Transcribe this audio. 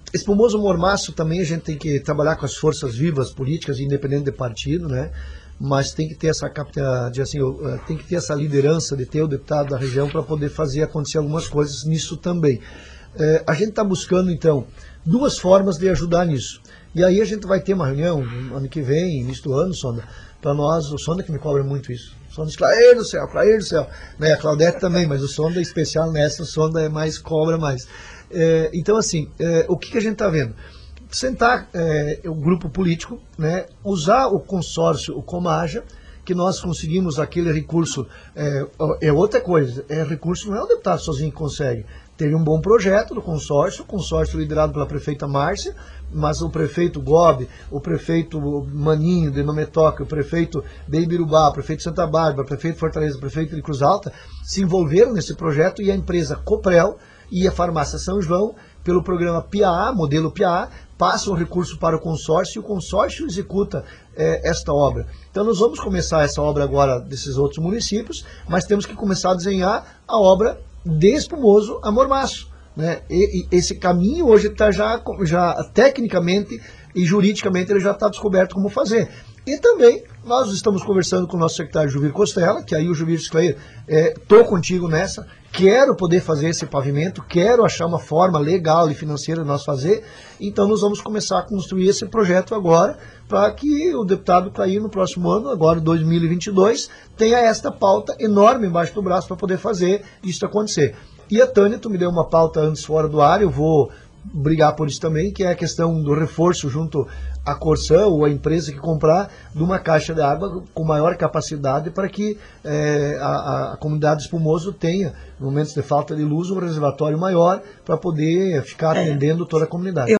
Espumoso mormaço também a gente tem que trabalhar com as forças vivas políticas, independente de partido, né? Mas tem que ter essa tem que ter essa liderança de ter o deputado da região para poder fazer acontecer algumas coisas nisso também. A gente está buscando, então, duas formas de ajudar nisso. E aí a gente vai ter uma reunião ano que vem, início do ano, Sonda, para nós, o Sonda que me cobra muito isso. O Sonda diz, Clair do céu, né? A Claudete também, mas o Sonda é especial nessa, o Sonda é mais, cobra mais. Então, assim, o que a gente está vendo? Sentar o grupo político, né, usar o consórcio, o Comaja, que nós conseguimos aquele recurso, outra coisa, recurso não é o deputado sozinho que consegue. Teve um bom projeto do consórcio, o consórcio liderado pela prefeita Márcia, mas o prefeito Gobi, o prefeito Maninho de Nometoca, o prefeito de Ibirubá, o prefeito de Santa Bárbara, o prefeito de Fortaleza, o prefeito de Cruz Alta, se envolveram nesse projeto e a empresa Coprel e a farmácia São João, pelo programa PIA, modelo PIA, passam o recurso para o consórcio e o consórcio executa esta obra. Então nós vamos começar essa obra agora desses outros municípios, mas temos que começar a desenhar a obra de Espumoso a Mormaço, né? E esse caminho hoje está já tecnicamente e juridicamente ele já está descoberto como fazer. E também nós estamos conversando com o nosso secretário Juvir Costela, que aí o Juvir diz, Clair, estou contigo nessa, quero poder fazer esse pavimento, quero achar uma forma legal e financeira de nós fazer, então nós vamos começar a construir esse projeto agora, para que o deputado Clair no próximo ano, agora 2022, tenha esta pauta enorme embaixo do braço para poder fazer isso acontecer. E a Tânia, tu me deu uma pauta antes fora do ar, eu vou brigar por isso também, que é a questão do reforço junto à Corsã ou a empresa que comprar de uma caixa de água com maior capacidade para que a comunidade Espumoso tenha, em momentos de falta de luz, um reservatório maior para poder ficar atendendo toda a comunidade.